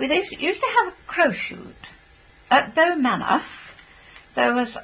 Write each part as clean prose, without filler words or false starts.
used to have a crow shoot. At Bow Manor, there was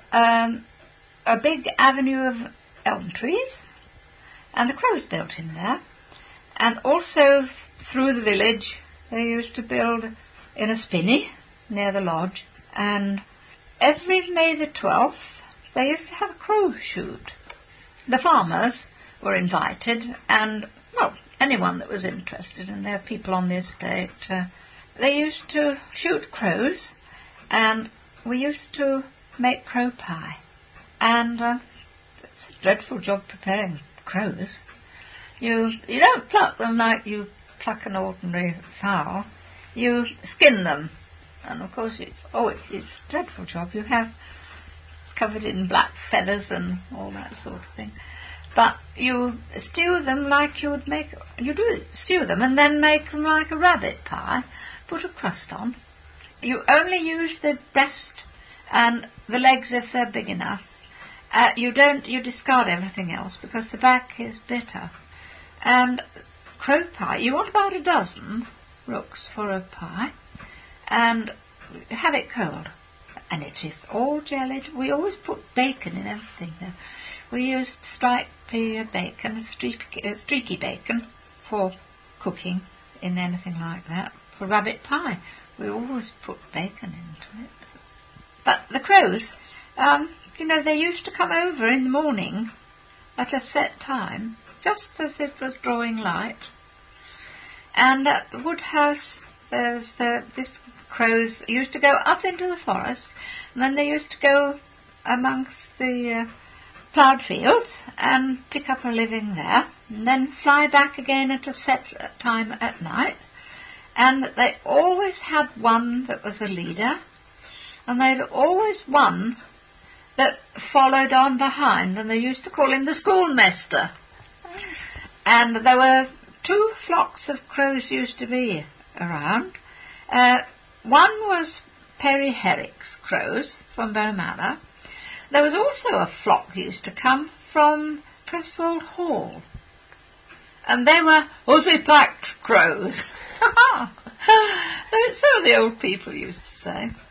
a big avenue of elm trees, and the crows built in there. And also through the village, they used to build in a spinney near the lodge. And every May the 12th, they used to have a crow shoot. The farmers were invited, and, well, anyone that was interested, and there are people on the estate. They used to shoot crows, and we used to make crow pie. And it's a dreadful job preparing crows. You don't pluck them like you pluck an ordinary fowl. You skin them. And of course it's a dreadful job. You have covered in black feathers and all that sort of thing. But you stew them like you would stew them and then make them like a rabbit pie. Put a crust on. You only use the breast and the legs if they're big enough. You discard everything else because the back is bitter. And crow pie, you want about a dozen rooks for a pie, and have it cold. And it is all jellied. We always put bacon in everything there. We used stripy bacon, streaky bacon for cooking in anything like that. For rabbit pie, we always put bacon into it. But the crows, they used to come over in the morning at a set time, just as it was drawing light. And at Woodhouse, this crows used to go up into the forest, and then they used to go amongst the ploughed fields and pick up a living there, and then fly back again at a set time at night. And they always had one that was a leader, and they'd always one that followed on behind, and they used to call him the schoolmaster. And there were 2 flocks of crows used to be around. One was Perry Herrick's crows from Bow Manor. There was also a flock used to come from Prestwold Hall, and they were Hussy Pack's crows. So the old people used to say.